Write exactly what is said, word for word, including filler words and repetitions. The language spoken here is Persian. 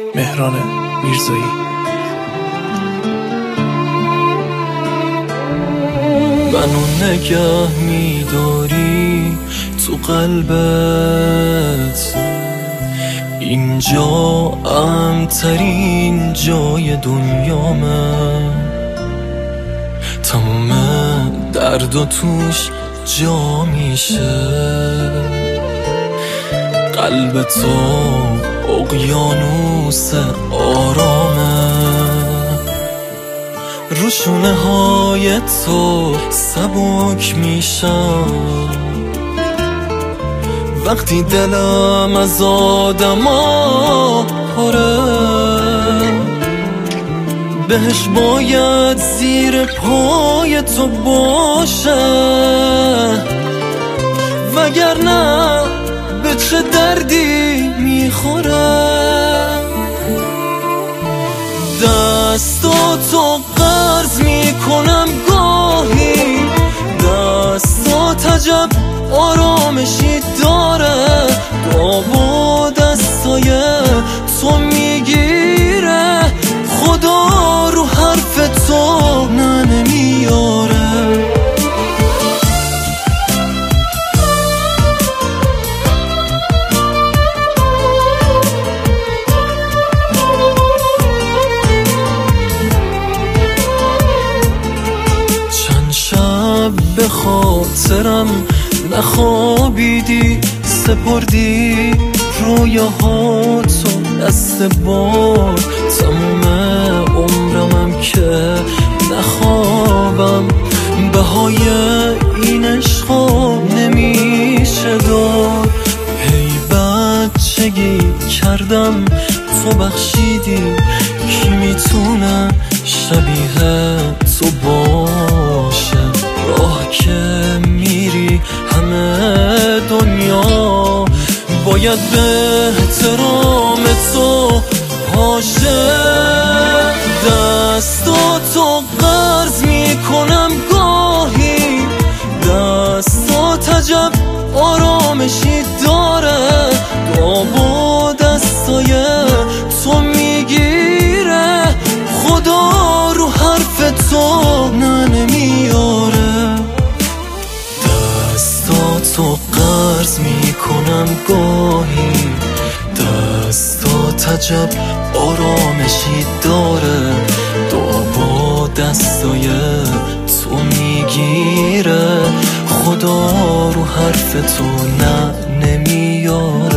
مهران میرزایی. منو نگه میداری تو قلبت، اینجا امترین جای دنیامه، تمام درد و توش جا میشه. قلب تو اقیانوس آرامه، روشونه های تو سبک میشم وقتی دلم از آدما پره. بهش باید زیر پای تو باشه، وگرنه به چه دردی میخوره. دستاتو قرض میکنم گاهی، دستات عجب آرامشی داره، داب و دستای تو میگیره، خدا رو حرف تو نه نمیاره. به خاطرم نخوابیدی، سپردی رویاهاتو دست بار. تموم عمرمم که نخوابم، بهای این عشقا نمیشه داد. هی بچگی کردم تو بخشیدی، کی میتونه شبیه تو باشه؟ راه که میری همه دنیا باید به احترام تو پاشه. دستاتو قرض میکنم گاهی، دستات عجب آرامشی داره، داب و دستای تو میگیره، خدا رو حرف تو نه نمیاره. دستاتو قرض میکنم گاهی، دستات عجب آرامشی داره، داب و دستای تو میگیره، خدا رو حرف تو نه نمیاره.